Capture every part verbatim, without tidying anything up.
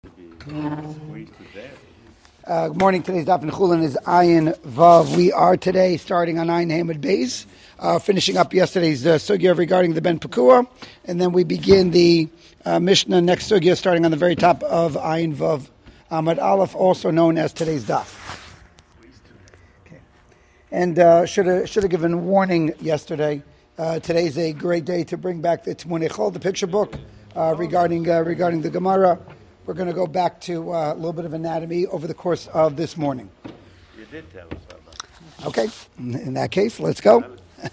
Uh, good morning. Today's Daf and Chulin is Ayin Vav. We are today starting on Ayin Hamid Beis, uh, finishing up yesterday's uh, sugya regarding the Ben Pekua, and then we begin the uh, Mishnah next sugya starting on the very top of Ayin Vav Amad Aleph, also known as today's Daf. Okay. And uh, should have should have given warning yesterday. Uh, today's a great day to bring back the Tmunei Chol, the picture book uh, regarding uh, regarding the Gemara. We're going to go back to uh, a little bit of anatomy over the course of this morning. You did tell us about. Okay, in that case, let's go.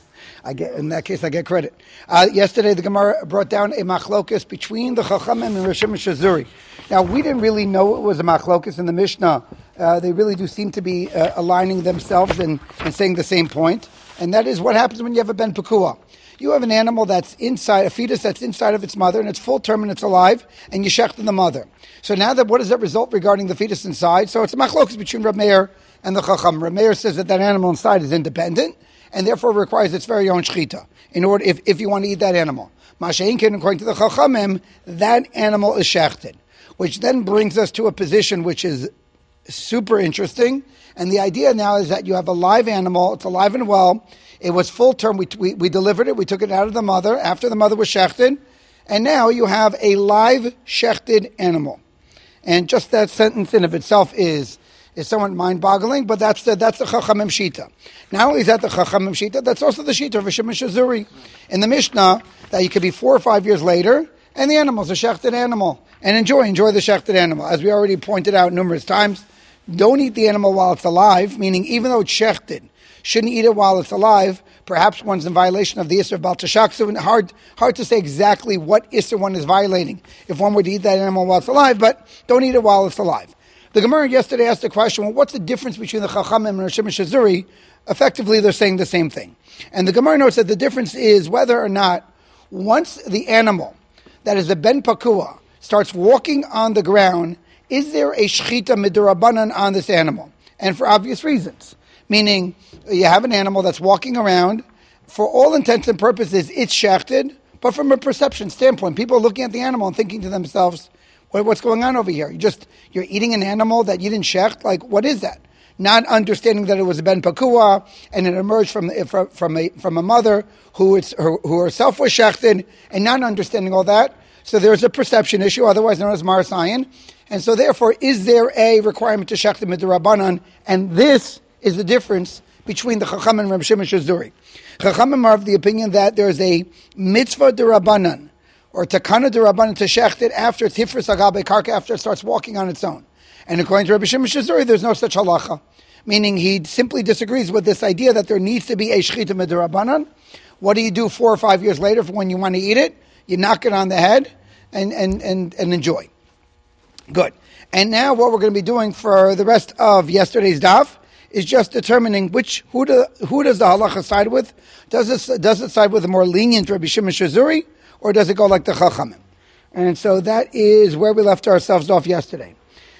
I get in that case, I get credit. Uh, yesterday, the Gemara brought down a machlokus between the Chachamim and Rishim Shazuri. Now, we didn't really know it was a machlokus in the Mishnah. Uh, they really do seem to be uh, aligning themselves and, and saying the same point, and that is what happens when you have a ben pekua. You have an animal that's inside, a fetus that's inside of its mother, and it's full term and it's alive, and you shecht the mother. So now that, what does that result regarding the fetus inside? So it's a machlokus between Reb Meir and the Chacham. Reb Meir says that that animal inside is independent, and therefore requires its very own shechita, in order, if, if you want to eat that animal. Masha'inkin, according to the Chachamim, that animal is shechted, which then brings us to a position which is super interesting, and the idea now is that you have a live animal, it's alive and well, it was full term, we, we, we delivered it, we took it out of the mother, after the mother was shechted, and now you have a live shechted animal. And just that sentence in of itself is is somewhat mind-boggling, but that's the that's the Chachamim Shita. Not only is that the Chachamim Shita, that's also the Shita of Rishim Shazuri in the Mishnah, that you could be four or five years later, and the animal's a shechted animal, and enjoy, enjoy the shechted animal. As we already pointed out numerous times, don't eat the animal while it's alive, meaning even though it's shechted, shouldn't eat it while it's alive. Perhaps one's in violation of the Isser of Bal Tashaksu, and hard, hard to say exactly what Isser one is violating if one were to eat that animal while it's alive, but don't eat it while it's alive. The Gemara yesterday asked the question, well, what's the difference between the Chachamim and Rishim Shazuri? Effectively, they're saying the same thing. And the Gemara notes that the difference is whether or not once the animal, that is the Ben Pakua, starts walking on the ground, is there a Shechita Midurabanan on this animal? And for obvious reasons. Meaning, you have an animal that's walking around, for all intents and purposes, it's shechted, but from a perception standpoint, people are looking at the animal and thinking to themselves, what, what's going on over here? You just, you're eating an animal that you didn't shecht? Like, what is that? Not understanding that it was a ben pakua, and it emerged from, from, from, a, from a mother who, it's, who, who herself was shechted, and not understanding all that. So there's a perception issue, otherwise known as marasayan. And so therefore, is there a requirement to shecht the midrabanan? And this is the difference between the Chacham and Reb Shimon Shazuri. Chachamim are of the opinion that there is a mitzvah derabanan, or takana derabanan, to shecht it after it's hifris agabe karka, after it starts walking on its own. And according to Reb Shimon Shazuri, there's no such halacha. Meaning he simply disagrees with this idea that there needs to be a shechita midrabanan. What do you do four or five years later for when you want to eat it? You knock it on the head and, and, and, and enjoy. Good. And now what we're going to be doing for the rest of yesterday's daf is just determining which who do, who does the halacha side with. Does it does it side with a more lenient Rabbi Shimon Shazuri, or does it go like the Chachamim? And so that is where we left ourselves off yesterday.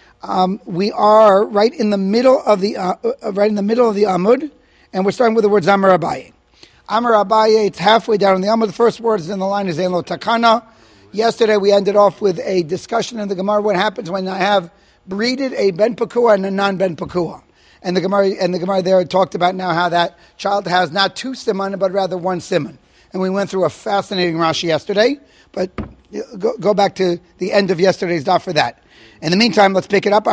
Um, we are right in the middle of the uh, uh, right in the middle of the Amud, and we're starting with the word Amar Abaye. Amar Abaye, it's halfway down in the Amud. The first words in the line is Elo Takana. Yesterday we ended off with a discussion in the Gemara what happens when I have breeded a ben pakua and a non ben pakua. And the Gemara and the Gemara there talked about now how that child has not two siman, but rather one siman. And we went through a fascinating Rashi yesterday, but go, go back to the end of yesterday's daf for that. In the meantime, let's pick it up. So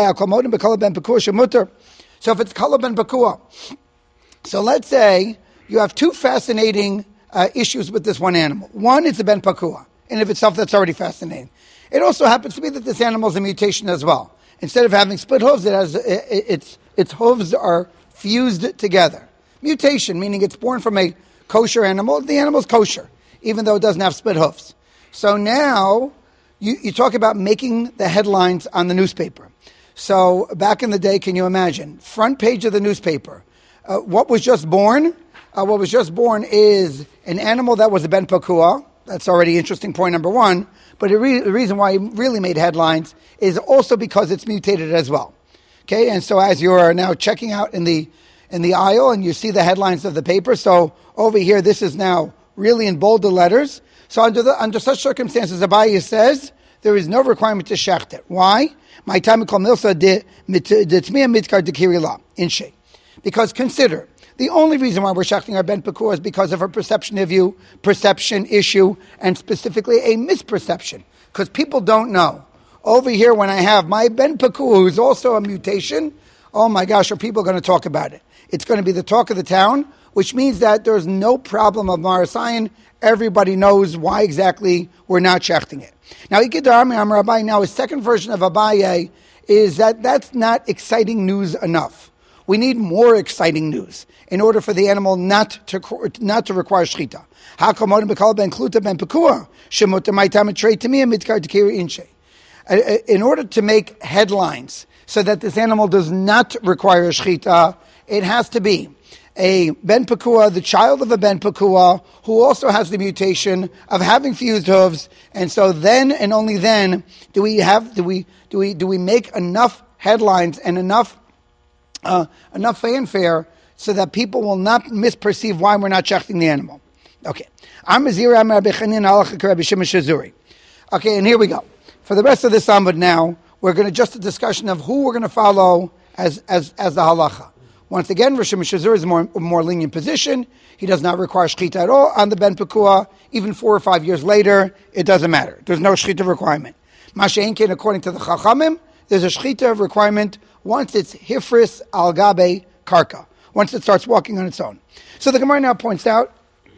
if it's kala ben pakua, so let's say you have two fascinating uh, issues with this one animal. One is the ben pakua, and of itself that's already fascinating. It also happens to be that this animal is a mutation as well. Instead of having split hooves, it has it, its its hooves are fused together. Mutation, meaning it's born from a kosher animal. The animal is kosher, even though it doesn't have split hooves. So now you, you talk about making the headlines on the newspaper. So back in the day, can you imagine? Front page of the newspaper. Uh, what was just born? Uh, what was just born is an animal that was a ben pakua. That's already interesting, point number one. But the, re- the reason why he really made headlines is also because it's mutated as well. Okay, and so as you're now checking out in the in the aisle and you see the headlines of the paper, so over here this is now really in bolder letters. So under the under such circumstances, Abaye says there is no requirement to shecht it. Why? My time called milsa de tzmiya mitkar de kirila in she. Because consider, the only reason why we're shechting our ben pekua is because of a perception of you, perception issue, and specifically a misperception. Because people don't know. Over here, when I have my ben pekua, who's also a mutation, oh my gosh, are people going to talk about it? It's going to be the talk of the town, which means that there's no problem of marasayan. Everybody knows why exactly we're not shechting it. Now, Ikidar Amar Abaye, now his second version of Abaye is that that's not exciting news enough. We need more exciting news in order for the animal not to not to require shechita. In order to make headlines so that this animal does not require shechita, it has to be a ben pekua, the child of a ben pekua, who also has the mutation of having fused hooves, and so then and only then do we have do we do we do we make enough headlines and enough uh, enough fanfare so that people will not misperceive why we're not shechting the animal. Okay, okay, and here we go. For the rest of this Amud now, we're going to just a discussion of who we're going to follow as as as the halacha. Once again, Rosh Hashazur is a more, more lenient position. He does not require shechita at all on the ben pekua. Even four or five years later, it doesn't matter. There's no shechita requirement. Masha'enkin, according to the Chachamim, there's a shechita requirement once it's hifris al gabe karka, once it starts walking on its own. So the Gemara now points out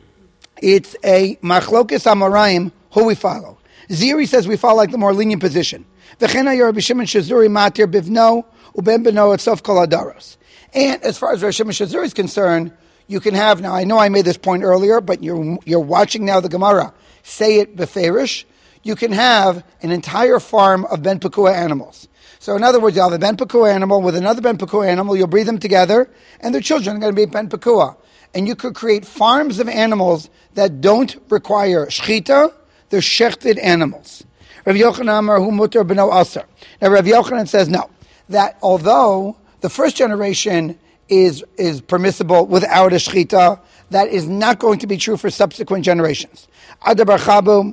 it's a machlokes amoraim who we follow. Ziri says we follow like the more lenient position. V'chena Rabbi Shimon Shazuri matir bivno uben beno etzof kol hadaros. And as far as Rosh Hashazur is concerned, you can have, now I know I made this point earlier, but you're you're watching now the Gemara say it beferish, you can have an entire farm of ben pekua animals. So in other words, you have a ben pekua animal with another ben pekua animal, you'll breed them together, and their children are going to be ben pekua. And you could create farms of animals that don't require shechita, they're shechted animals. Rav Yochanan Amar hu mutar b'no aser. Now Rav Yochanan says no, that although the first generation is is permissible without a shechita, that is not going to be true for subsequent generations. Adabar chabu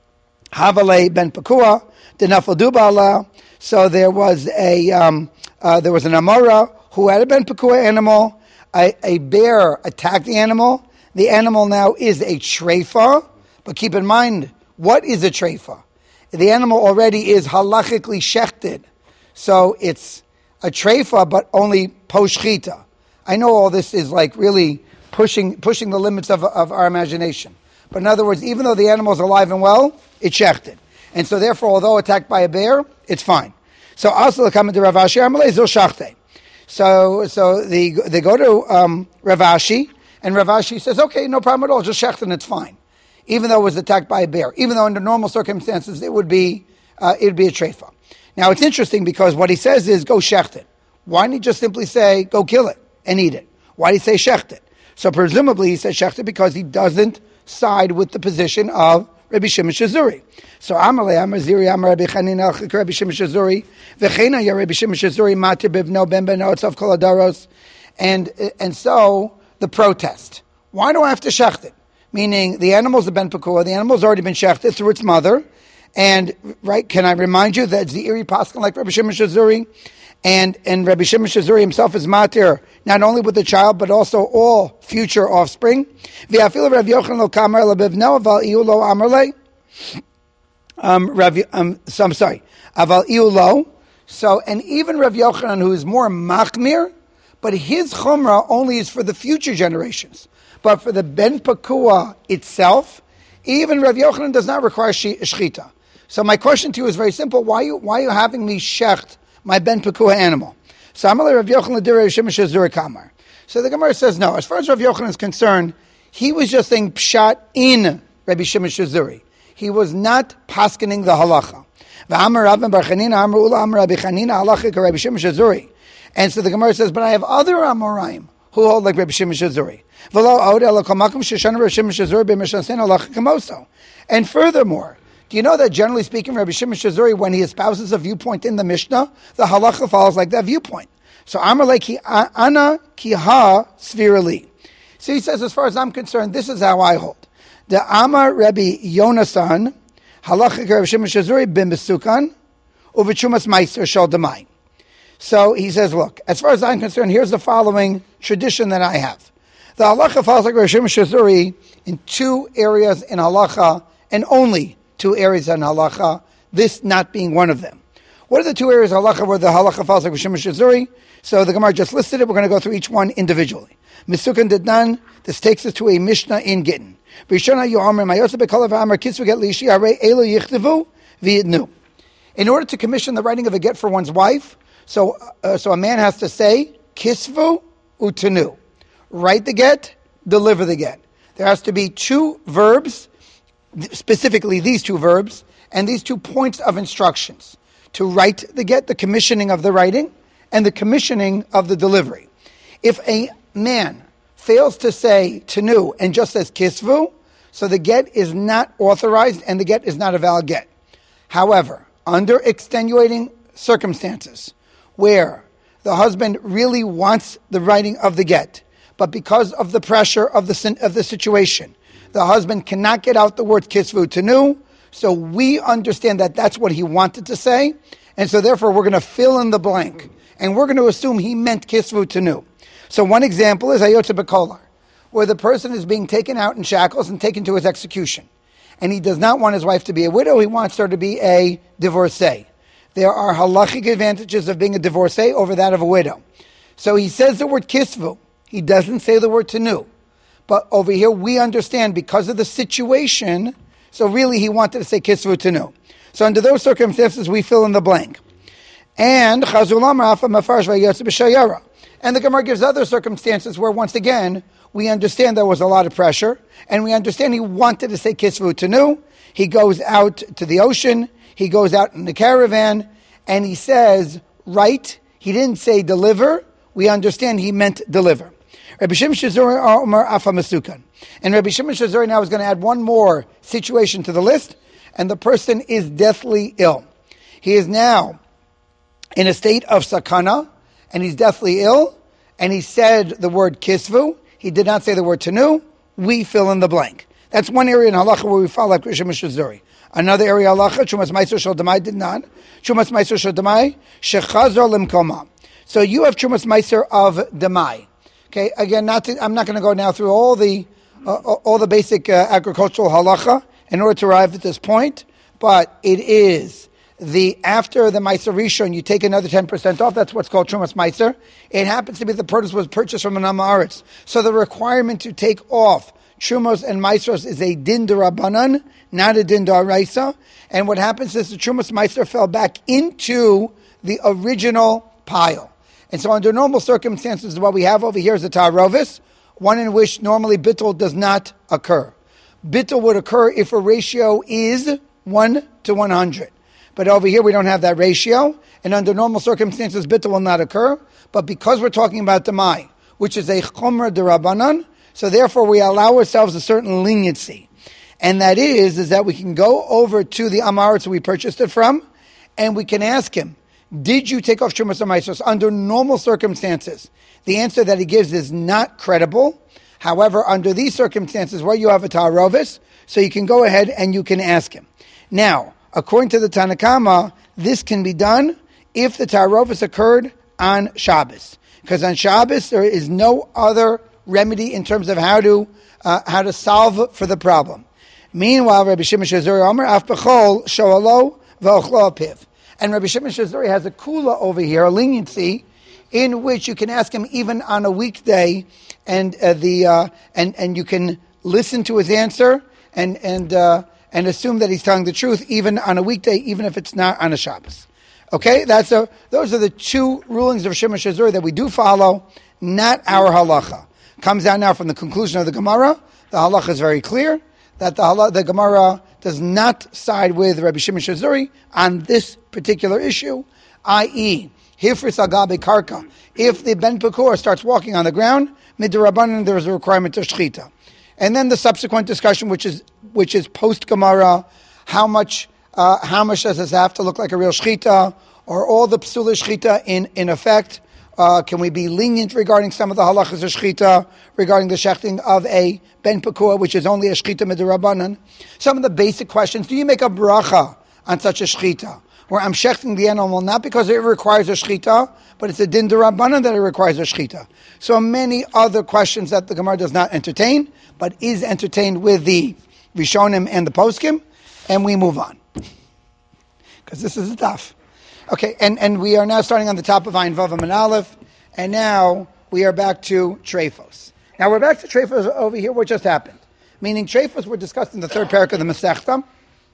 havale ben pekua denafal dubala. So there was a um, uh, there was an amora who had a ben pekua animal. A, a bear attacked the animal. The animal now is a treifa, but keep in mind, what is a treifa? The animal already is halachically shechted, so it's a treifa, but only poshchita. I know all this is like really pushing pushing the limits of, of our imagination. But in other words, even though the animal is alive and well, it's shechted. And so therefore, although attacked by a bear, it's fine. So also the comment to Rav Ashi, Amalei zil shachte. So so they, they go to um, Rav Ashi, and Rav Ashi says, okay, no problem at all, just shecht and it's fine. Even though it was attacked by a bear. Even though under normal circumstances it would be uh, it would be a treifa. Now, it's interesting because what he says is, go shecht it. Why didn't he just simply say, go kill it and eat it? Why did he say shecht it? So presumably he says shecht it because he doesn't side with the position of Rabbi Shimon Shazuri. So Amalei Amar Ziri Amar Rabbi Chanina Al Rabbi Shimon Shazuri V'chena Ya Rabbi Shimon Shazuri Matir Bivno Ben Beno Etzav Kol Hadaros. And and so the protest. Why do I have to shecht it? Meaning the animal's a ben pekua, the animal's already been shechted through its mother. And, right, can I remind you that Zeiri Paskin like Rabbi Shimon Shazuri, and, and Rabbi Shimon Shazuri himself is matir, not only with the child, but also all future offspring. Um, um, so I'm sorry. Aval iulo. So, and even Rav Yochanan, who is more machmir, but his chumrah only is for the future generations. But for the ben pekua itself, even Rav Yochanan does not require shechita. So my question to you is very simple. Why are you, why are you having me shecht my ben pekua animal? So Amalei Rav Yochanan L'direi Rav Shimon Shazuri Kamar. So the Gemara says no. As far as Rav Yochanan is concerned, he was just saying pshat in Rabbi Shimon Shazuri. He was not paskening the halacha. V'amar Rav Bar Chanina Amar Ula Amar Rabbi Chanina halacha Rabbi Shimon Shazuri. And so the Gemara says, but I have other Amoraim who hold like Rabbi Shimon Shazuri. And furthermore, do you know that generally speaking, Rabbi Shimon Shazuri, when he espouses a viewpoint in the Mishnah, the halacha follows like that viewpoint. So Amar like ana kiha svirali. So he says, as far as I'm concerned, this is how I hold. The Amar Rabbi Yonasan, Halacha Rav Shimon Shazuri b'mesukan u'v'trumas meiser shel demai. So he says, look, as far as I'm concerned, here's the following tradition that I have. The halacha follows like Rav Shimon Shazuri in two areas in halacha, and only two areas in halacha, this not being one of them. What are the two areas of halacha where the halacha follows like Rav Shimon Shazuri? So the Gemara just listed it. We're going to go through each one individually. Mesukan did none. This takes us to a Mishnah in Gittin. In order to commission the writing of a get for one's wife, so uh, so a man has to say kisvu utenu, write the get, deliver the get. There has to be two verbs, specifically these two verbs, and these two points of instructions: to write the get, the commissioning of the writing, and the commissioning of the delivery. If a man fails to say tenu and just says kisvu, so the get is not authorized and the get is not a valid get. However, under extenuating circumstances where the husband really wants the writing of the get, but because of the pressure of the of the situation, the husband cannot get out the word kisvu tenu, so we understand that that's what he wanted to say, and so therefore we're going to fill in the blank, and we're going to assume he meant kisvu tenu. So one example is Hayotze B'Kolar, where the person is being taken out in shackles and taken to his execution. And he does not want his wife to be a widow, he wants her to be a divorcee. There are halachic advantages of being a divorcee over that of a widow. So he says the word kisvu, he doesn't say the word tenu. But over here we understand because of the situation, so really he wanted to say kisvu tenu. So under those circumstances we fill in the blank. And Chazulam Rafa Mefarish Vayotze B'Shayara. And the Gemara gives other circumstances where, once again, we understand there was a lot of pressure, and we understand he wanted to say kisvu tenu. He goes out to the ocean, he goes out in the caravan, and he says, write. He didn't say deliver. We understand he meant deliver. Rabbi Shimon Shazuri Omer Afa Mesukan. And Rabbi Shimon Shazuri now is going to add one more situation to the list, and the person is deathly ill. He is now in a state of sakana, and he's deathly ill, and he said the word kisvu. He did not say the word tenu. We fill in the blank. That's one area in halacha where we follow like Rav Shimon Shazuri. Another area halacha, Chumas Meiser Shel Demai did not. Chumas Meiser Shel Demai shechazor limkoma. So you have Chumas Meiser of Demai. Okay, again, not to, I'm not going to go now through all the uh, all the basic uh, agricultural halacha in order to arrive at this point, but it is the after the Meiser Rishon, you take another ten percent off. That's what's called Trumas Meiser. It happens to be the produce was purchased from an Amaretz. So the requirement to take off Trumos and Meisros is a din d'Rabbanan, not a din d'Oraisa. And what happens is the Trumas Meiser fell back into the original pile. And so under normal circumstances, what we have over here is a Ta'arovis, one in which normally bittul does not occur. Bittul would occur if a ratio is one to one hundred. But over here we don't have that ratio, and under normal circumstances bittul will not occur. But because we're talking about demai, which is a chumra d'Rabbanan, so therefore we allow ourselves a certain leniency. And that is, is that we can go over to the Amaretz we purchased it from, and we can ask him, did you take off Trumas or Meisos? Under normal circumstances, the answer that he gives is not credible. However, under these circumstances where you have a Ta'arovis, so you can go ahead and you can ask him. Now, according to the Tanna Kama, this can be done if the Ta'arovis occurred on Shabbos. Because on Shabbos, there is no other remedy in terms of how to uh, how to solve for the problem. Meanwhile, Rabbi Shimon Shazuri Omer, Af B'chol, Sho'alo, V'ochlo Apiv. And Rabbi Shimon Shazuri has a kula over here, a leniency, in which you can ask him even on a weekday, and uh, the uh, and and you can listen to his answer and and uh, and assume that he's telling the truth even on a weekday, even if it's not on a Shabbos. Okay, that's a, those are the two rulings of Shimon Shazuri that we do follow, not our halacha. Comes out now from the conclusion of the Gemara. The halacha is very clear that the halacha, the Gemara does not side with Rabbi Shimon Shazuri on this particular issue, that is, Hifris Agabe Karka. If the Ben Pekur starts walking on the ground, Midrabanan, there is a requirement of Shechita. And then the subsequent discussion, which is which is post Gemara, how much uh, how much does this have to look like a real Shechita, or all the Psula Shechita in, in effect, Uh, can we be lenient regarding some of the halachas of shechita, regarding the shechting of a ben pekua, which is only a shechita midrabanan? Some of the basic questions. Do you make a bracha on such a shechita, where I'm shechting the animal not because it requires a shechita, but it's a din derabanan that it requires a shechita? So many other questions that the Gemara does not entertain, but is entertained with the Rishonim and the Poskim, and we move on. Because this is tough. Okay, and, and we are now starting on the top of Ayin Vav and Aleph, and now we are back to Treifos. Now we're back to Treifos over here. What just happened? Meaning Treifos were discussed in the third parak of the Masechta,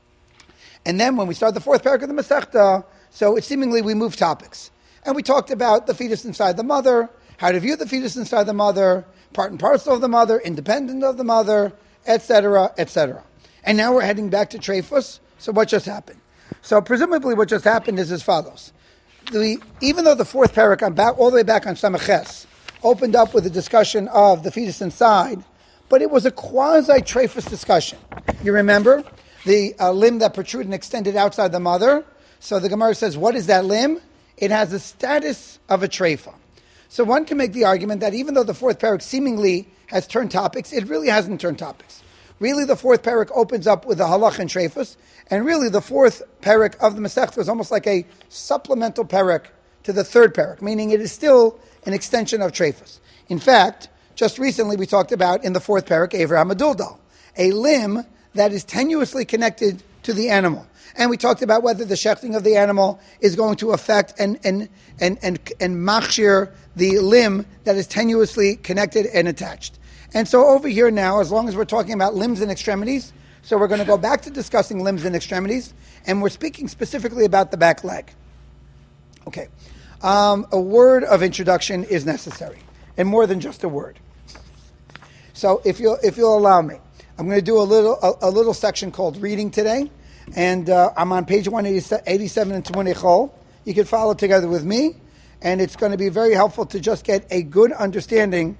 and then when we start the fourth parak of the Masechta, so it seemingly we move topics. And we talked about the fetus inside the mother, how to view the fetus inside the mother, part and parcel of the mother, independent of the mother, et cetera, et cetera. And now we're heading back to Treifos. So what just happened? So presumably what just happened is as follows. The, even though the fourth parak, I'm back all the way back on Samaches, opened up with a discussion of the fetus inside, but it was a quasi-Treifos discussion. You remember? The uh, limb that protruded and extended outside the mother. So the Gemara says, what is that limb? It has the status of a treifa. So one can make the argument that even though the fourth parak seemingly has turned topics, it really hasn't turned topics. Really, the fourth parak opens up with the halach and treifos, and really the fourth parak of the Masechta is almost like a supplemental parak to the third parak, meaning it is still an extension of treifos. In fact, just recently we talked about in the fourth parak, Avraham Aduldal, a limb that is tenuously connected to the animal. And we talked about whether the shechting of the animal is going to affect and and and and, and machshir the limb that is tenuously connected and attached. And so over here now, as long as we're talking about limbs and extremities, so we're going to go back to discussing limbs and extremities, and we're speaking specifically about the back leg. Okay. Um, a word of introduction is necessary, and more than just a word. So if you'll, if you'll allow me, I'm going to do a little a, a little section called reading today, and uh, I'm on page one eighty-seven in Tumunei Chol. You can follow together with me, and it's going to be very helpful to just get a good understanding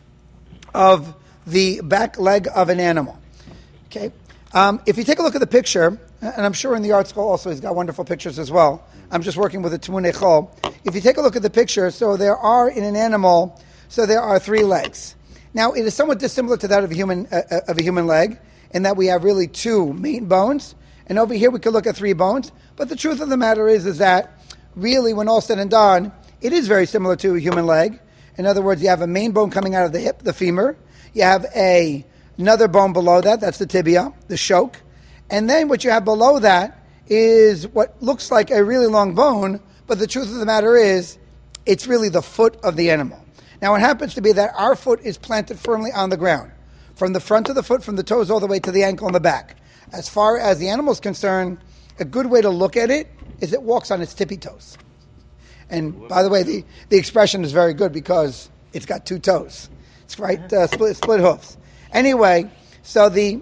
of the back leg of an animal. Okay, um, if you take a look at the picture, and I'm sure in the art school also he's got wonderful pictures as well. I'm just working with a Tumunei Chol. If you take a look at the picture, so there are in an animal, so there are three legs. Now it is somewhat dissimilar to that of a human uh, of a human leg, in that we have really two main bones, and over here we could look at three bones. But the truth of the matter is, is that really, when all said and done, it is very similar to a human leg. In other words, you have a main bone coming out of the hip, the femur. You have a, another bone below that, that's the tibia, the shoke. And then what you have below that is what looks like a really long bone, but the truth of the matter is, it's really the foot of the animal. Now it happens to be that our foot is planted firmly on the ground, from the front of the foot, from the toes all the way to the ankle and the back. As far as the animal is concerned, a good way to look at it is it walks on its tippy toes. And by the way, the, the expression is very good because it's got two toes. It's right, uh, split split hoofs. Anyway, so the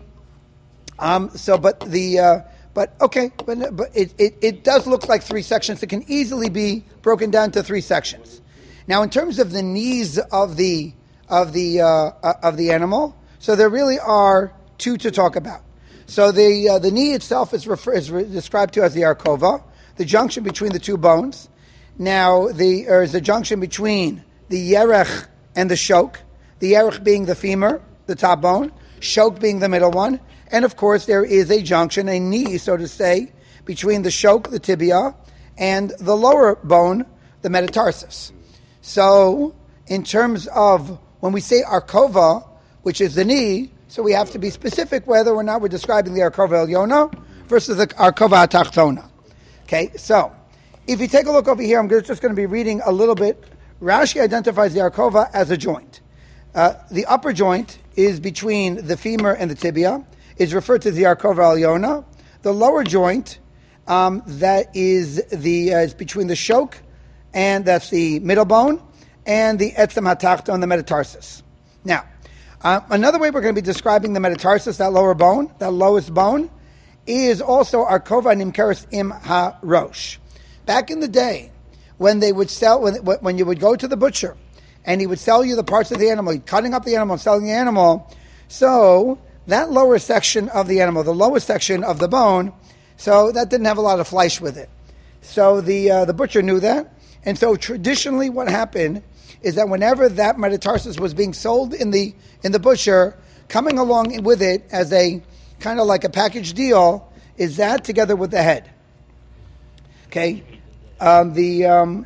um, so but the uh, but okay, but but it, it it does look like three sections. It can easily be broken down to three sections. Now, in terms of the knees of the of the uh, of the animal, so there really are two to talk about. So the uh, the knee itself is, refer- is re- described to as the arkova, the junction between the two bones. Now, the, there is a junction between the yerech and the shoke, the yerech being the femur, the top bone, shoke being the middle one, and of course there is a junction, a knee, so to say, between the shoke, the tibia, and the lower bone, the metatarsus. So, in terms of when we say arkova, which is the knee, so we have to be specific whether or not we're describing the arkova elyona versus the arkova atachtona. Okay, so if you take a look over here, I'm just going to be reading a little bit. Rashi identifies the arkova as a joint. Uh, the upper joint is between the femur and the tibia, is referred to as the arkova elyona. The lower joint, um, that is the uh, is between the shoke, and that's the middle bone, and the etzem hatachton, the metatarsus. Now, uh, another way we're going to be describing the metatarsus, that lower bone, that lowest bone, is also arkova nimkeres im ha-rosh. Back in the day, when they would sell, when, when you would go to the butcher, and he would sell you the parts of the animal, cutting up the animal and selling the animal, so that lower section of the animal, the lowest section of the bone, so that didn't have a lot of flesh with it. So the uh, the butcher knew that, And so traditionally what happened is that whenever that metatarsus was being sold in the in the butcher, coming along with it as a kind of like a package deal is that together with the head. Okay, um, the um,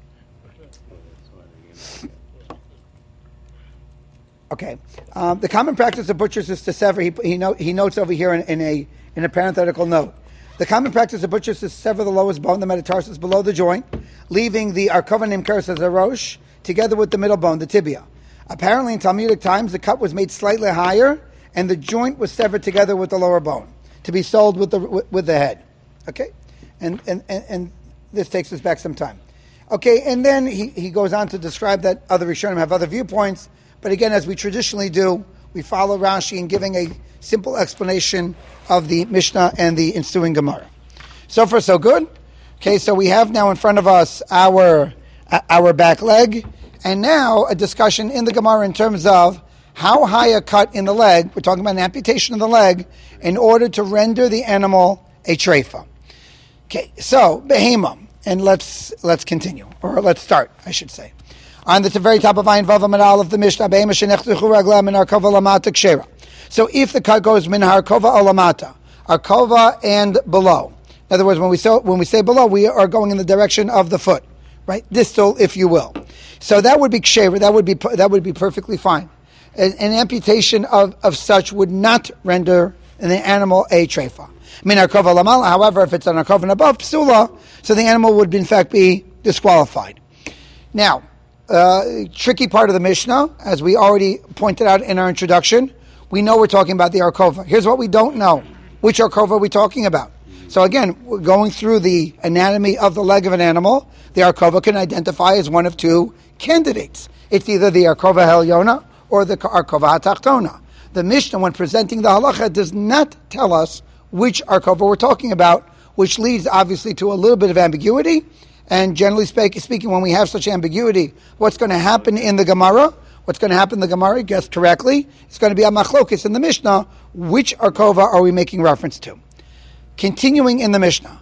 okay um, the common practice of butchers is to sever. He he, note, he notes over here in, in a in a parenthetical note. The common practice of butchers is to sever the lowest bone, the metatarsus, below the joint, leaving the arkova nimkeres as a rosh, together with the middle bone, the tibia. Apparently, in Talmudic times, the cut was made slightly higher, and the joint was severed together with the lower bone to be sold with the with, with the head. Okay, and, and and and this takes us back some time. Okay, and then he, he goes on to describe that other Rishonim have other viewpoints, but again, as we traditionally do, we follow Rashi in giving a simple explanation of the Mishnah and the ensuing Gemara. So far, so good. Okay, so we have now in front of us our our back leg, and now a discussion in the Gemara in terms of how high a cut in the leg, we're talking about an amputation of the leg, in order to render the animal a treifa. Okay, so, behema, and let's let's continue, or let's start, I should say. On the very top of Ayin Vav Amud Aleph of the Mishnah, behema shenechtuchu ragla min arkova lamata kshera. So if the cut goes min harkova alamata, arkova and below. In other words, when we say, when we say below, we are going in the direction of the foot, right? Distal, if you will. So that would be kshera, that would be that would be perfectly fine. An, an amputation of, of such would not render the animal a treifa. Min arkova lamala, however, if it's an arkova and above, psula, so the animal would in fact be disqualified. Now, uh, tricky part of the Mishnah, as we already pointed out in our introduction, we know we're talking about the arkova. Here's what we don't know. Which arkova are we talking about? So again, we're going through the anatomy of the leg of an animal. The arkova can identify as one of two candidates. It's either the arkova helyona or the arkova hatachtona. The Mishnah, when presenting the halacha, does not tell us which arkova we're talking about, which leads obviously to a little bit of ambiguity. And generally speak, speaking, when we have such ambiguity, what's going to happen in the Gemara? What's going to happen in the Gemara, guessed correctly, it's going to be a machlokes in the Mishnah. Which arkova are we making reference to? Continuing in the Mishnah.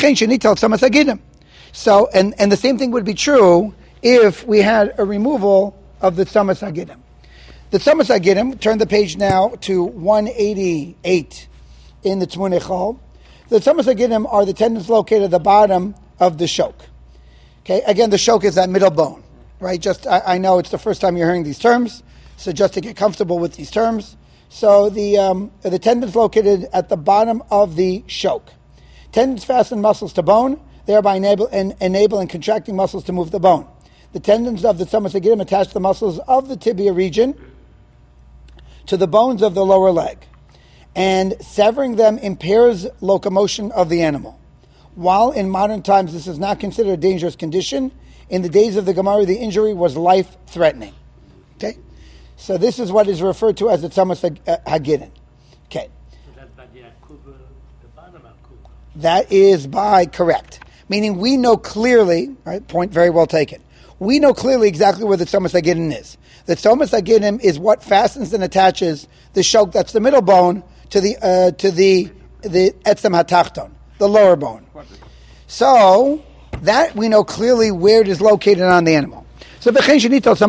So, and, and the same thing would be true if we had a removal of the tzamas hagidim. The tzamas hagidim, turn the page now to one eighty-eight in the Tmunei Chol. The tzamas hagidim are the tendons located at the bottom of the shok. Okay, again, the shok is that middle bone. Right, just I, I know it's the first time you're hearing these terms, so just to get comfortable with these terms. So the um, the tendons located at the bottom of the shok. Tendons fasten muscles to bone, thereby enable and enable and contracting muscles to move the bone. The tendons of the tzamas hagidim attach the muscles of the tibia region to the bones of the lower leg, and severing them impairs locomotion of the animal. While in modern times this is not considered a dangerous condition, in the days of the Gemara, the injury was life-threatening. Okay? So this is what is referred to as the tzamas hagidim. Okay. So that's by the arkova, the bottom arkova. That is by, correct. Meaning we know clearly, right, point very well taken, we know clearly exactly where the tzamas hagidim is. The tzamas hagidim is what fastens and attaches the shok, that's the middle bone, to the uh, to the the etzem hatachton, the lower bone. So that we know clearly where it is located on the animal. So if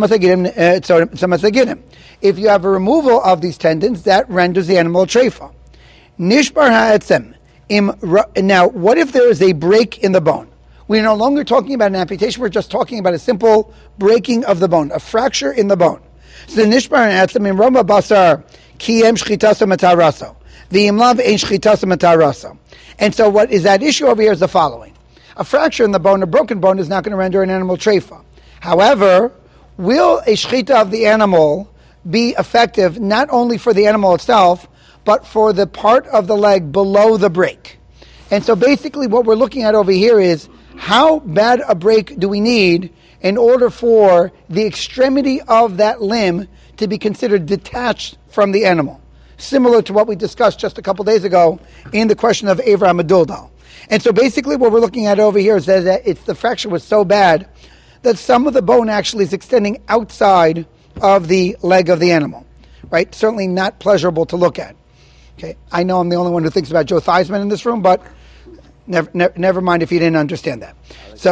you have a removal of these tendons, that renders the animal a treifa. Nishbar ha'etzem. Now, what if there is a break in the bone? We're no longer talking about an amputation, we're just talking about a simple breaking of the bone, a fracture in the bone. So the nishbar ha'etzem in Roma basar kiyem shchitasa mataraso. V'imlav ein shchitasa mataraso. And so what is that issue over here is the following. A fracture in the bone, a broken bone, is not going to render an animal treifa. However, will a shchita of the animal be effective not only for the animal itself, but for the part of the leg below the break? And so basically what we're looking at over here is how bad a break do we need in order for the extremity of that limb to be considered detached from the animal? Similar to what we discussed just a couple days ago in the question of Avraham Aduldal. And so basically what we're looking at over here is that it's, the fracture was so bad that some of the bone actually is extending outside of the leg of the animal. Right? Certainly not pleasurable to look at. Okay, I know I'm the only one who thinks about Joe Theismann in this room, but never, never, never mind if you didn't understand that. So,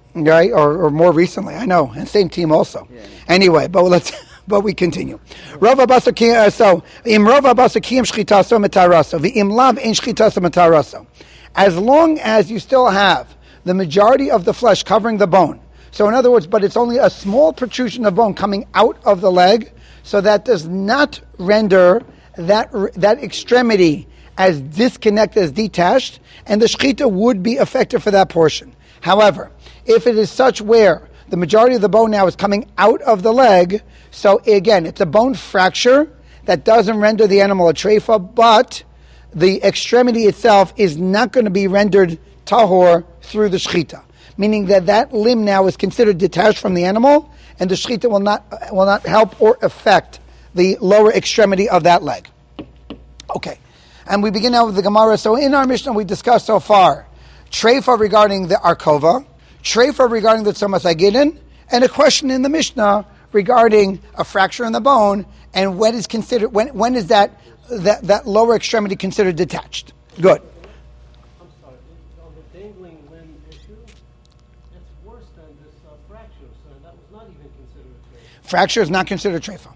right? Or, or more recently, I know, and same team also. Yeah, yeah. Anyway, but let's but we continue. Rav Abasa ki- uh, so im Rav Abasa kiyam shchitaso metaraso v'im lav ein shchitaso metaraso. As long as you still have the majority of the flesh covering the bone. So in other words, but it's only a small protrusion of bone coming out of the leg, so that does not render that that extremity as disconnected, as detached, and the shechita would be effective for that portion. However, if it is such where the majority of the bone now is coming out of the leg, so again, it's a bone fracture that doesn't render the animal a treifa, but the extremity itself is not going to be rendered tahor through the shechita, meaning that that limb now is considered detached from the animal, and the shechita will not will not help or affect the lower extremity of that leg. Okay, and we begin now with the Gemara. So in our Mishnah, we discussed so far treifa regarding the arkova, treifa regarding the tzomas agidin, and a question in the Mishnah regarding a fracture in the bone, and when is considered when when is that that, that lower extremity considered detached? Good. I'm sorry, on the dangling limb issue, it's worse than this uh, fracture, so that was not even considered a treifa. Fracture is not considered treifa.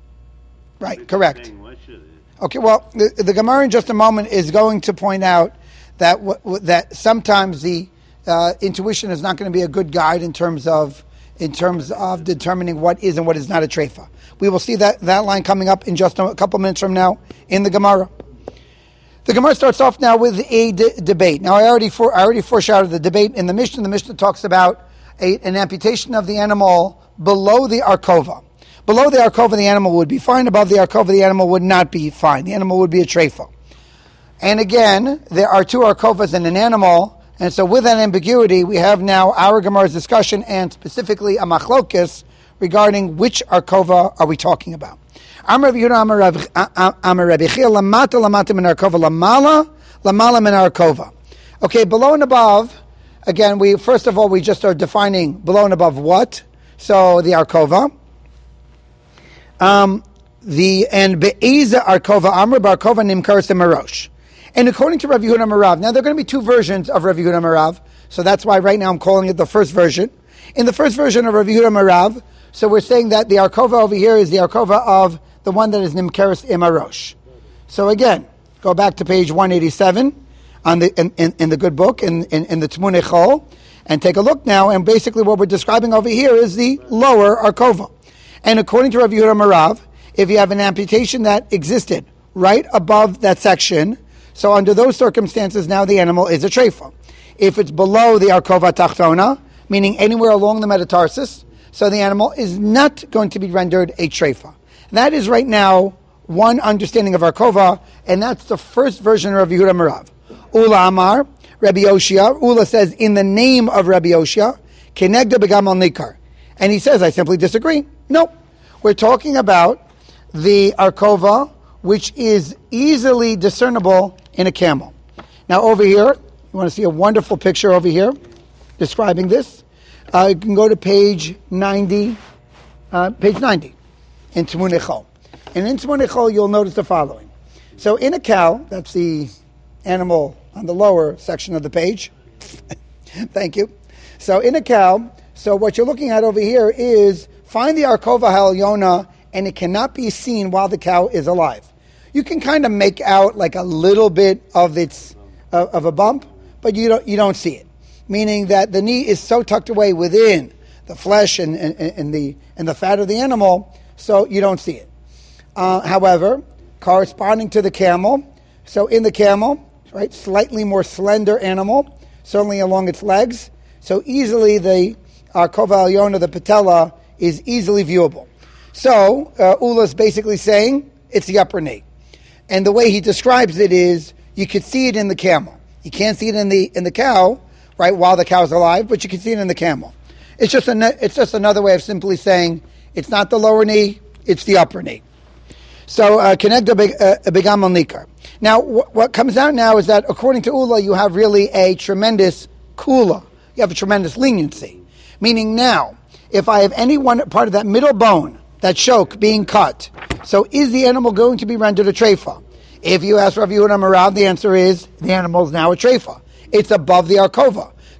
Right, correct. Okay, well, the, the Gemara in just a moment is going to point out that w- w- that sometimes the uh, intuition is not going to be a good guide in terms of in terms of determining what is and what is not a treifa. We will see that, that line coming up in just a couple minutes from now in the Gemara. The Gemara starts off now with a d- debate. Now, I already for, I already foreshadowed the debate in the Mishnah. The Mishnah talks about a, an amputation of the animal below the arkova. Below the arkova, the animal would be fine. Above the arkova, the animal would not be fine. The animal would be a treifa. And again, there are two arkovas in an animal, and so with that ambiguity, we have now our Gemara's discussion, and specifically a machlokes regarding which arkova are we talking about. Amar Rabbi Yehuda, Amar Rabbi- Amar Rabbi Chia, lamata lamata min arkova, lamala lamala min arkova. Okay, below and above. Again, we first of all we just are defining below and above what. So the arkova. Um, the and be'eza arkova amr barkova nimkaris marosh. And according to Rav Yehuda Marav, now there are going to be two versions of Rav Yehuda Marav, so that's why right now I'm calling it the first version. In the first version of Rav Yehuda Marav, so we're saying that the arkova over here is the arkova of the one that is nimkaris imarosh. So again, go back to page one eighty-seven on the in, in, in the good book in in, in the Tmunei Chol, and take a look now. And basically, what we're describing over here is the lower arkova. And according to Rav Yehuda Marav, if you have an amputation that existed right above that section, so under those circumstances, now the animal is a treifa. If it's below the arkova tachtona, meaning anywhere along the metatarsus, so the animal is not going to be rendered a treifa. That is right now one understanding of arkova, and that's the first version of Rav Yehuda Marav. Ula Amar, Rabbi Yoshia, Ula says in the name of Rabbi Yoshia, Kenegda begamal nikar. And he says, I simply disagree. No, we're talking about the arkova, which is easily discernible in a camel. Now over here, you want to see a wonderful picture over here describing this. Uh, you can go to page ninety, uh, page ninety in Tmunei Chol. And in Tmunei Chol, you'll notice the following. So in a cow, that's the animal on the lower section of the page. Thank you. So in a cow, so what you're looking at over here is find the arkova ha'elyona, and it cannot be seen while the cow is alive. You can kind of make out like a little bit of its uh, of a bump, but you don't you don't see it. Meaning that the knee is so tucked away within the flesh and, and, and the and the fat of the animal, so you don't see it. Uh, however, corresponding to the camel, so in the camel, right, slightly more slender animal, certainly along its legs, so easily the arkova ha'elyona, the patella, is easily viewable. So uh, Ula is basically saying it's the upper knee. And the way he describes it is, you could see it in the camel. You can't see it in the in the cow, right, while the cow's alive, but you can see it in the camel. It's just a, it's just another way of simply saying it's not the lower knee, it's the upper knee. So, Kenegda begamal nikar. Now, wh- what comes out now is that according to Ula, you have really a tremendous kula. You have a tremendous leniency. Meaning now, if I have any one part of that middle bone, that choke being cut, so is the animal going to be rendered a treifa? If you ask Rav Yehuda Marav, the answer is the animal is now a treifa. It's above the arkova.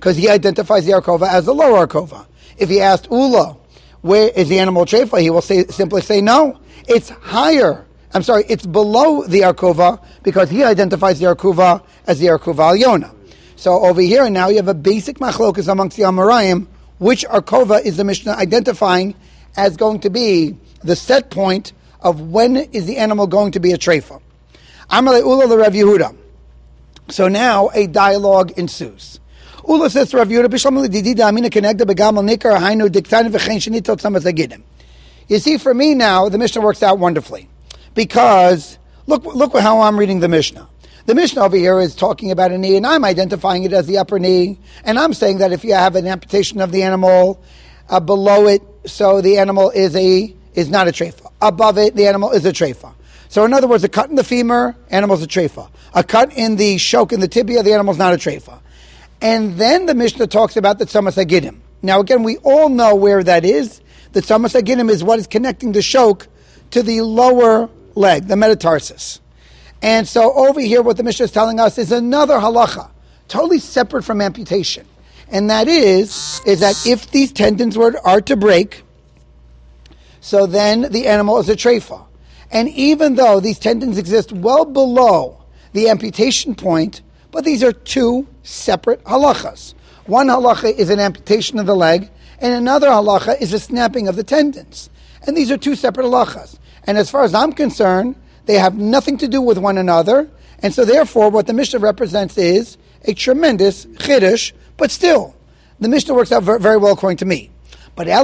because he identifies the Arkova as the lower Arkova. If he asked Ula, where is the animal treifa, he will say, simply say no. It's higher. I'm sorry, it's below the Arkova because he identifies the Arkova as the Arkova Alyona. So over here now you have a basic machlokas amongst the Amoraim, which Arkova is the Mishnah identifying as going to be the set point of when is the animal going to be a treifa. Amalei Ula le Rav Yehuda. So now a dialogue ensues. Ula says to Rav Yehuda, Bishlam lididi da'amina kenegda begamal nikar hainu diktani v'chein shenitot tzamaz agidim. You see, for me now, the Mishnah works out wonderfully. Because, look look how I'm reading the Mishnah. The Mishnah over here is talking about a knee, and I'm identifying it as the upper knee. And I'm saying that if you have an amputation of the animal uh, below it, so the animal is a is not a treifa. Above it, the animal is a treifa. So in other words, a cut in the femur, animal's a treifa. A cut in the shok in the tibia, the animal's not a treifa. And then the Mishnah talks about the tzamas agidim. Now again, we all know where that is. The tzamas agidim is what is connecting the shok to the lower leg, the metatarsus. And so over here, what the Mishnah is telling us is another halacha, totally separate from amputation. And that is, is that if these tendons were, are to break, so then the animal is a treifa. And even though these tendons exist well below the amputation point, but these are two separate halachas. One halacha is an amputation of the leg, and another halacha is a snapping of the tendons. And these are two separate halachas. And as far as I'm concerned, they have nothing to do with one another. And so therefore, what the Mishnah represents is a tremendous chiddush, but still, the Mishnah works out very, very well according to me. But but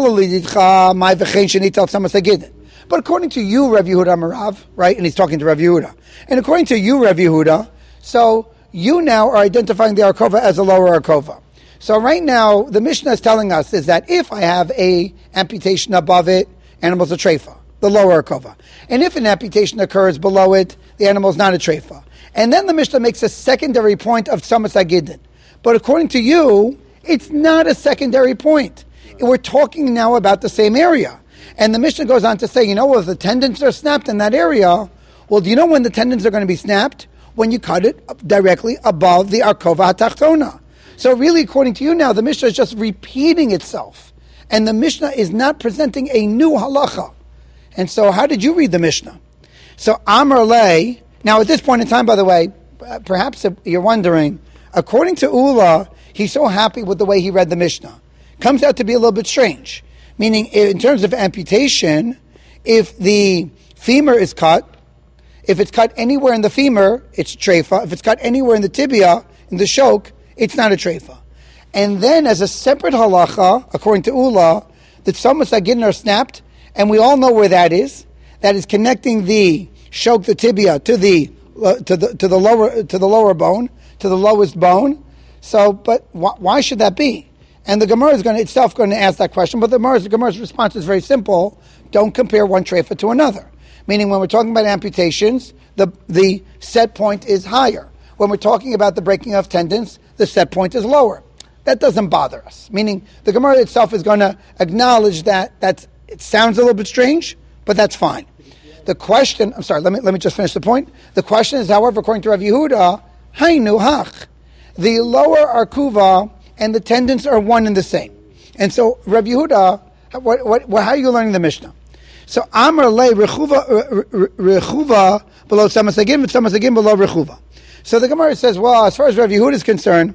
according to you, Rav Yehuda Marav, right, and he's talking to Rav Yehuda, and according to you, Rav Yehuda, so you now are identifying the Arkova as a lower Arkova. So right now, the Mishnah is telling us is that if I have a amputation above it, animal's a treifa, the lower Arkova. And if an amputation occurs below it, the animal is not a treifa. And then the Mishnah makes a secondary point of Tzamas Agidin. But according to you, it's not a secondary point. We're talking now about the same area. And the Mishnah goes on to say, you know, well, if the tendons are snapped in that area, well, do you know when the tendons are going to be snapped? When you cut it directly above the Arkova HaTachtona. So really, according to you now, the Mishnah is just repeating itself. And the Mishnah is not presenting a new halacha. And so how did you read the Mishnah? So Amar Lei, now at this point in time, by the way, perhaps you're wondering, according to Ula, he's so happy with the way he read the Mishnah. Comes out to be a little bit strange. Meaning, in terms of amputation, if the femur is cut, if it's cut anywhere in the femur, it's treifa. If it's cut anywhere in the tibia, in the shok, it's not a treifa. And then, as a separate halacha, according to Ula, the tzamas agidin are snapped, and we all know where that is. That is connecting the shok, the tibia, to the uh, to the to the lower to the lower bone, to the lowest bone. So, but wh- why should that be? And the Gemara is going to, itself going to ask that question, but the Gemara's, the Gemara's response is very simple. Don't compare one treifa to another. Meaning when we're talking about amputations, the, the set point is higher. When we're talking about the breaking of tendons, the set point is lower. That doesn't bother us. Meaning the Gemara itself is going to acknowledge that that's, it sounds a little bit strange, but that's fine. The question, I'm sorry, let me let me just finish the point. The question is, however, according to Rav Yehuda, Hainu Hach. The lower Arkuva and the tendons are one and the same. And so, Rav Yehuda, what, what, what, how are you learning the Mishnah? So, Amar Le Rechuva Rechuva below Tzamas Agidin, Tzamas Agidin below Rechuva. So the Gemara says, well, as far as Rav Yehuda is concerned,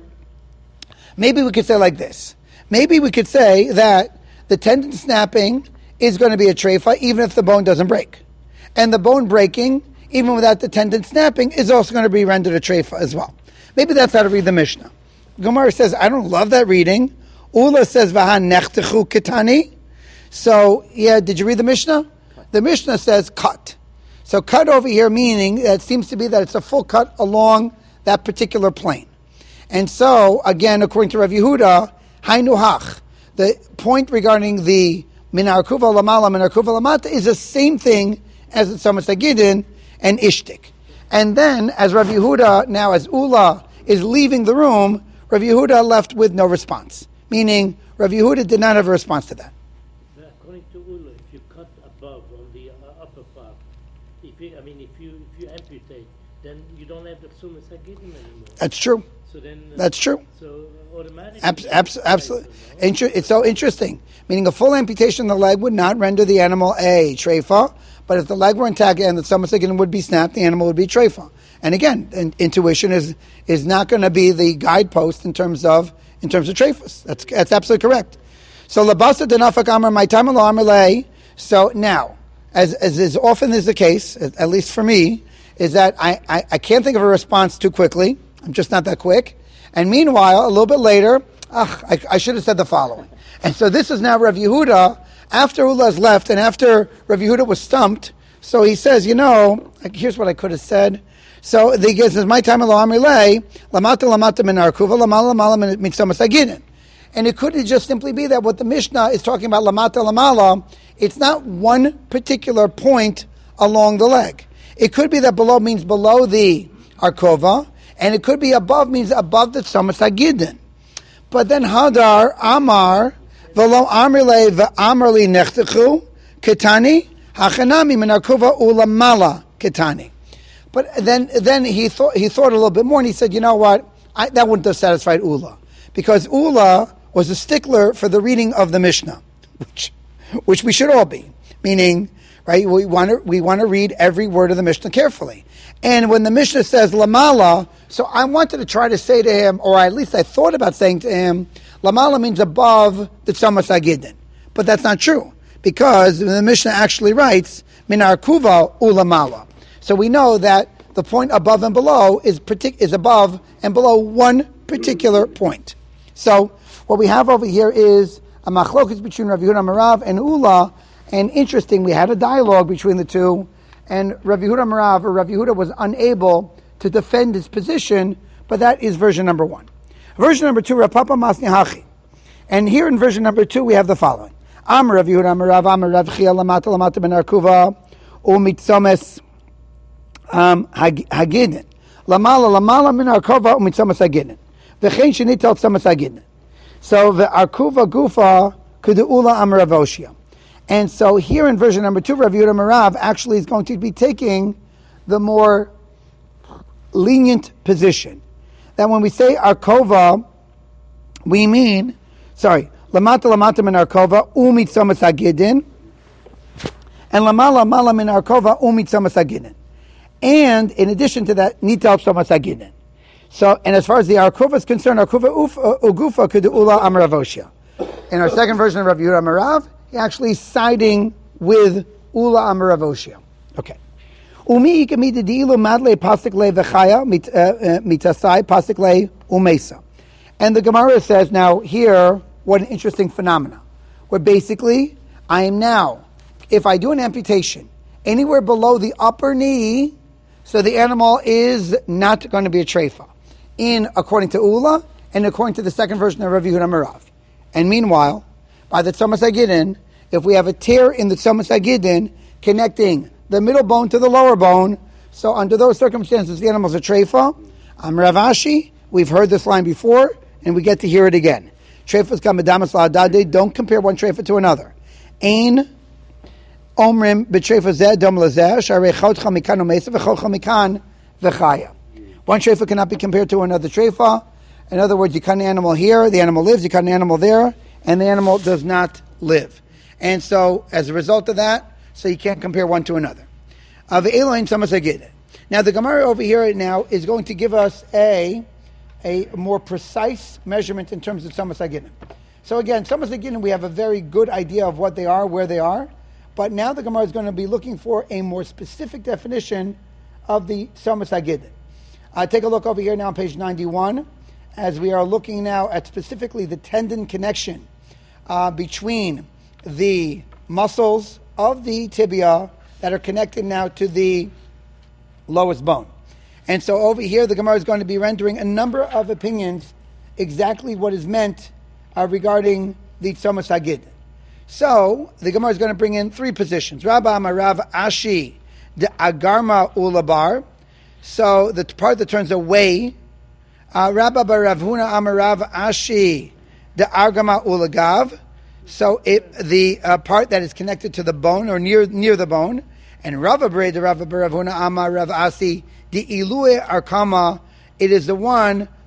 maybe we could say like this. Maybe we could say that the tendon snapping is going to be a treifa even if the bone doesn't break. And the bone breaking, even without the tendon snapping, is also going to be rendered a treifa as well. Maybe that's how to read the Mishnah. Gemara says, I don't love that reading. Ula says, Vahan nechtechu kitani. So, yeah, did you read the Mishnah? The Mishnah says cut. So cut over here meaning that it seems to be that it's a full cut along that particular plane. And so, again, according to Rav Yehuda, Hainu Hach, the point regarding the Min Arkuva Lamala, Min Arkuva Lamata is the same thing as the Tzamas Agidin and Ishtik. And then, as Rav Yehuda, now as Ula is leaving the room, Rav Yehuda left with no response. Meaning, Rav Yehuda did not have a response to that. According to Ula, if you cut above on the uh, upper part, if you, I mean, if you if you amputate, then you don't have the Tzumas Agidin anymore. That's true. So then, uh, That's true. So automatically, Abs- abs- absolutely. Inter- it's so interesting. Meaning a full amputation of the leg would not render the animal a treifa, but if the leg were intact and the stomach again would be snapped, the animal would be treifa. And again, in- intuition is is not going to be the guidepost in terms of in terms of treifas. That's that's absolutely correct. So labasa denafak amar my time lay. So now, as as is often is the case, at, at least for me, is that I, I, I can't think of a response too quickly. I'm just not that quick. And meanwhile, a little bit later, ugh, I, I should have said the following. And so this is now Rav Yehuda, after Ula has left and after Rav Yehuda was stumped, so he says, you know, here's what I could have said. So the he says, my time along relay, lamata lamata min arkuva, lamala lamala min mitzamas aginin. And it could just simply be that what the Mishnah is talking about, lamata lamala, it's not one particular point along the leg. It could be that below means below the arkova, and it could be above means above the tzamas agidin. But then Hadar, Amar, Velo Amrle V'Amrli Nechtechu, Ketani, Hachanami Menarkuva Ulamala Ketani. But then then he thought he thought a little bit more and he said, you know what, I, that wouldn't have satisfied Ula. Because Ula was a stickler for the reading of the Mishnah, which which we should all be. Meaning, right, we want to we want to read every word of the Mishnah carefully. And when the Mishnah says Lamala, so I wanted to try to say to him, or at least I thought about saying to him, Lamala means above the Tzamas Agidin. But that's not true, because the Mishnah actually writes, Minar Kuva Ulamala. So we know that the point above and below is partic- is above and below one particular point. So what we have over here is a machlokas between Rav Yehuda Marav and Ula, and interesting, we had a dialogue between the two, and Rav Yehuda Marav, or Rav Yehuda, was unable to defend his position, but that is version number one. Version number two, Rav Papa Masni Hachi. And here in version number two, we have the following. Am Rav Yehuda Marav, Am Rav Chia, Lamata Lamata Ben Arkuva, Umitzomes Hagidin. Lamala Lamala Min Arkuva, Umitzomes Hagidin. V'chein Shenitel Tzomes Hagidin. So the Arkuva Gufa, Kudu'ula Am Rav Oshia. And so here in version number two, Rav Yehuda Marav actually is going to be taking the more lenient position. That when we say Arkova, we mean, sorry, Lamata Lamata min Arkova, Umit Tzomas Hagidin, and Lamala Mala min Arkova, Umit Tzomas Hagidin. And in addition to that, Nital Tzomas Hagidin. So, and as far as the Arkova is concerned, Arkova Ugufa Kudu'ula Amravoshia. In our second version of Rav Yehuda Marav, he actually siding with Ula Amaravoshia. Okay. Umi ikamid diilu madle pasik le v'chaya mitasai pasik le umesa. And the Gemara says now here, what an interesting phenomena. Where basically, I am now, if I do an amputation anywhere below the upper knee, so the animal is not going to be a treifa. In according to Ula, and according to the second version of Rav Yehuda Marav. And meanwhile, by the Tzomas Hagidin, if we have a tear in the Tzomas Hagidin connecting the middle bone to the lower bone, so under those circumstances, the animal's a treifa. I'm Rav Ashi. We've heard this line before, and we get to hear it again. Treifas kamadamas la'adade. Don't compare one treifa to another. Ein omrim b'treifa zeh dom lazeh sharei chodcha mikan umesa v'chodcha mikan v'chaya. One treifa cannot be compared to another treifa. In other words, you cut an animal here, the animal lives. You cut an animal there, and the animal does not live. And so, as a result of that, so you can't compare one to another. Now, the Gemara over here now is going to give us a a more precise measurement in terms of Tzomas Hagidin. So again, Tzomas Hagidin, we have a very good idea of what they are, where they are, but now the Gemara is going to be looking for a more specific definition of the Tzomas Hagidin. Uh, take a look over here now on page ninety-one, as we are looking now at specifically the tendon connection uh, between the muscles of the tibia that are connected now to the lowest bone. And so over here, the Gemara is going to be rendering a number of opinions exactly what is meant uh, regarding the Tzomas Hagidin. So the Gemara is going to bring in three positions. Rabba Amarav Ashi de Agarma Ulabar. So the part that turns away. Uh, Rabba Baravhuna Amarav Ashi de Argama Ulagav. So it, the uh, part that is connected to the bone or near near the bone. And Rava Bre de Rava Baravhuna Amar Rav Asi de Ilue Arkama. It is the one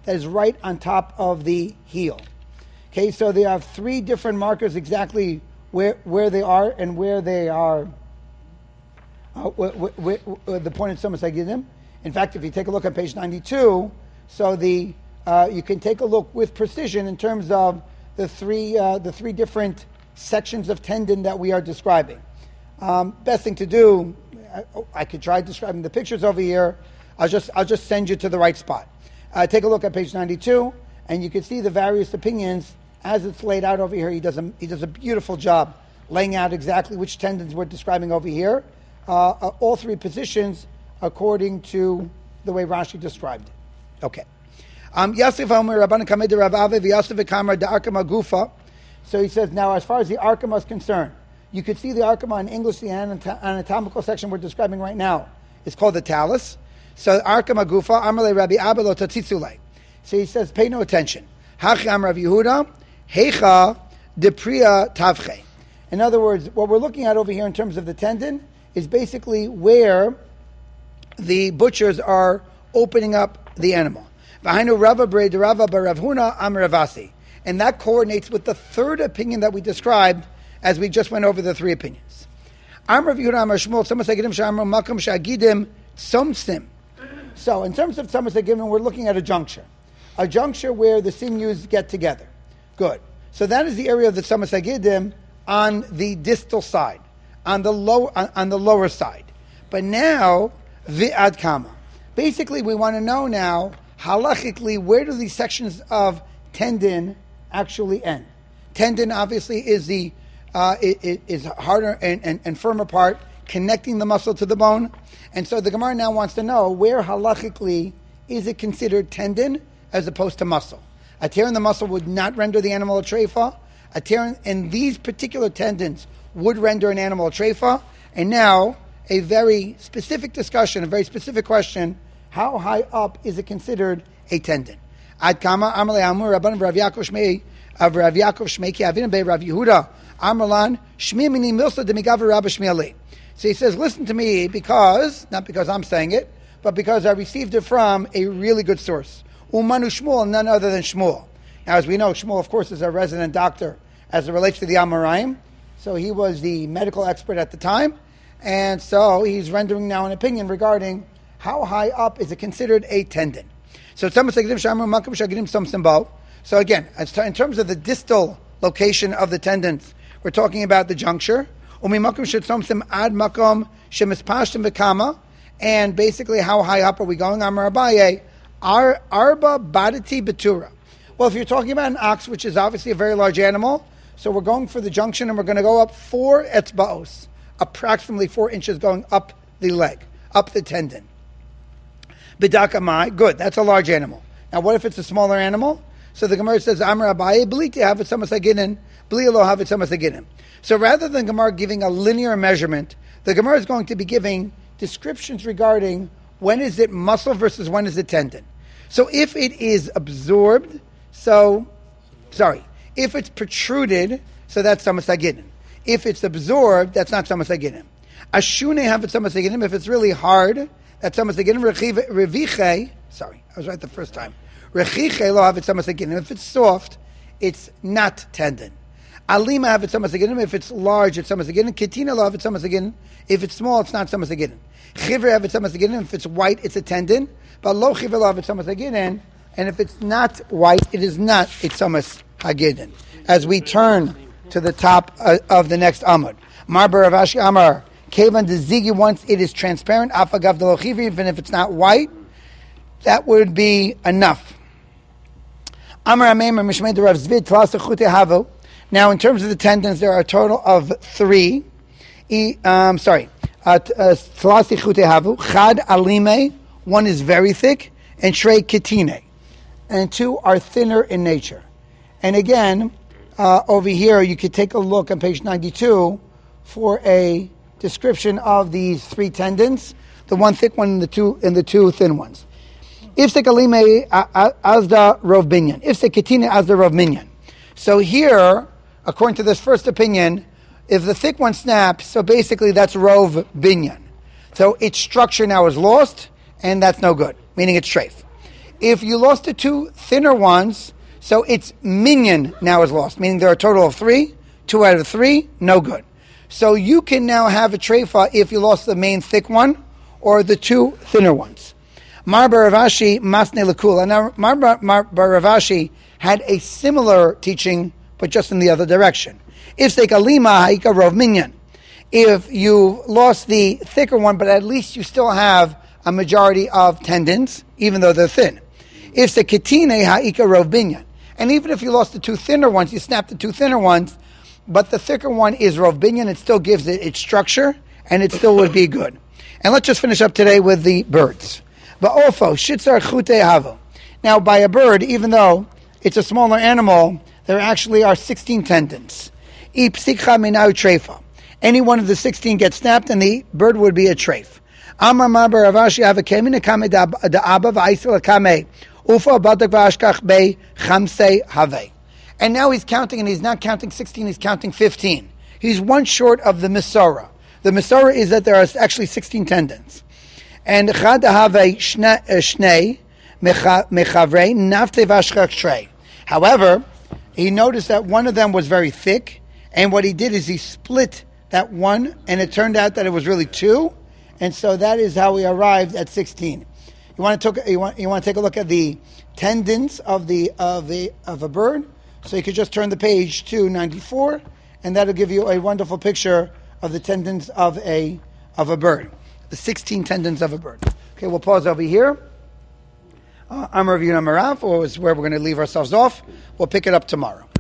that is right on top of the heel. Okay, so they have three different markers exactly where where they are and where they are. Uh, where, where, where the point of Tzomas Hagidim. In fact, if you take a look at page ninety-two, so the uh, you can take a look with precision in terms of the three uh, the three different sections of tendon that we are describing. Um, best thing to do, I, I could try describing the pictures over here. I'll just I'll just send you to the right spot. Uh, take a look at page ninety-two, and you can see the various opinions as it's laid out over here. He does a he does a beautiful job laying out exactly which tendons we're describing over here. Uh, uh, all three positions according to the way Rashi described it. Okay. Um, Yosef Omer Rabban Kamed Rav Ave v'Yosef v'Kamar da'Arkama Gufa. So he says, now as far as the Arkama is concerned, you could see the Arkama in English, the anatomical section we're describing right now. It's called the talus. So Arkama Gufa, Amalei Rabbi Abelo Tatzitsule. So he says, pay no attention. Hacham Rav Yehuda, Hecha Depriya Tavche. In other words, what we're looking at over here in terms of the tendon is basically where the butchers are opening up the animal. And that coordinates with the third opinion that we described as we just went over the three opinions. So in terms of Tzomas Hagidim, we're looking at a juncture. A juncture where the sinews get together. Good. So that is the area of the Tzomas Hagidim on the distal side. On the low, on, on the lower side, but now vi'ad kama. Basically, we want to know now halachically where do these sections of tendon actually end. Tendon obviously is the uh, is, is harder and, and, and firmer part connecting the muscle to the bone, and so the Gemara now wants to know where halachically is it considered tendon as opposed to muscle. A tear in the muscle would not render the animal a treifa. A tear in, in these particular tendons would render an animal a treifa. And now, a very specific discussion, a very specific question, how high up is it considered a tendon? Ad kama amalei amur rabbanim Rav Yaakov Shmei of Rav Yaakov Shmei ki avinim be Rav Yehuda Amarlan Shmi mini milsa demigav Rabbi Shmei Ali. So he says, listen to me because, not because I'm saying it, but because I received it from a really good source. Umanu Shmuel, none other than Shmuel. Now, as we know, Shmuel, of course, is a resident doctor as it relates to the Amoraim. So he was the medical expert at the time, and so he's rendering now an opinion regarding how high up is it considered a tendon. So so again, in terms of the distal location of the tendons, we're talking about the juncture, and basically how high up are we going? Amar Abaye, arba badati betura. Well, if you're talking about an ox, which is obviously a very large animal, so we're going for the junction, and we're going to go up four etzbaos, approximately four inches going up the leg, up the tendon. Bidakamai, good, that's a large animal. Now, what if it's a smaller animal? So the Gemara says, Amar Abaye, bliti have it Tzomas Hagidim, bli lo have it Tzomas Hagidim. So rather than Gemara giving a linear measurement, the Gemara is going to be giving descriptions regarding when is it muscle versus when is it tendon. So if it is absorbed, so, sorry, if it's protruded, so that's Tzomas Hagidim. If it's absorbed, that's not Tzomas Hagidim. Ashune have it Tzomas Hagidim. If it's really hard, that's Tzomas Hagidim. Reviche, sorry, I was right the first time. Rechiche lo have it Tzomas Hagidim. If it's soft, it's not tendon. Alima have it Tzomas Hagidim. If it's large, it's Tzomas Hagidim. Ketina lo have it Tzomas Hagidim. If it's small, it's not Tzomas Hagidim. Chivre have it Tzomas Hagidim. If it's white, it's a tendon. But lo chivre lo have it Tzomas Hagidim. And if it's not white, it is not a Tzomas Hagidim. As we turn to the top uh, of the next Amud. Marbar Rav Ashi Amar, Kevan de Zigi, once it is transparent, Afagav de lo chivre, even if it's not white, that would be enough. Amar Ameimer Mishmei de Rav Zvid, Tlas Chute Havu. Now, in terms of the tendons, there are a total of three. E, um, sorry. Tlas Chute Havu. Chad Alime, one is very thick, and Shrei Ketine. And two are thinner in nature. And again, uh, over here, you could take a look on page ninety-two for a description of these three tendons, the one thick one and the two and the two thin ones. If the kalime azda rov binyan, if the ketine azda rov minyan. So here, according to this first opinion, if the thick one snaps, so basically that's rov binyan. So its structure now is lost, and that's no good, meaning it's treif. If you lost the two thinner ones, so its minion now is lost, meaning there are a total of three, two out of three, no good. So you can now have a treifa if you lost the main thick one or the two thinner ones. Mar bar Rav Ashi masne lekula. Now Mar bar Rav Ashi had a similar teaching, but just in the other direction. If they kalima haika rov minyan. If you lost the thicker one, but at least you still have a majority of tendons, even though they're thin. If the ketine ha'ika rov binyan, and even if you lost the two thinner ones, you snapped the two thinner ones, but the thicker one is rov binyan, it still gives it its structure, and it still would be good. And let's just finish up today with the birds. Ba'ofo shitzar chute havo. Now, by a bird, even though it's a smaller animal, there actually are sixteen tendons. I psikha minau treifa. Any one of the sixteen gets snapped, and the bird would be a treif. Amar Mabar Rav Ashi avakemine kame da abba va'isel kame ufa badak va'ashkach be chamse have. And now he's counting, and he's not counting sixteen; he's counting fifteen. He's one short of the misora. The misora is that there are actually sixteen tendons. And chad have shnei mechavrei nafte v'ashkach shrei. However, he noticed that one of them was very thick, and what he did is he split that one, and it turned out that it was really two. And so that is how we arrived at sixteen. You want to take you want you want to take a look at the tendons of the of the of a bird. So you could just turn the page to ninety-four, and that'll give you a wonderful picture of the tendons of a of a bird, the sixteen tendons of a bird. Okay, we'll pause over here. Uh, I'm reviewing Amarav, or is where we're going to leave ourselves off. We'll pick it up tomorrow.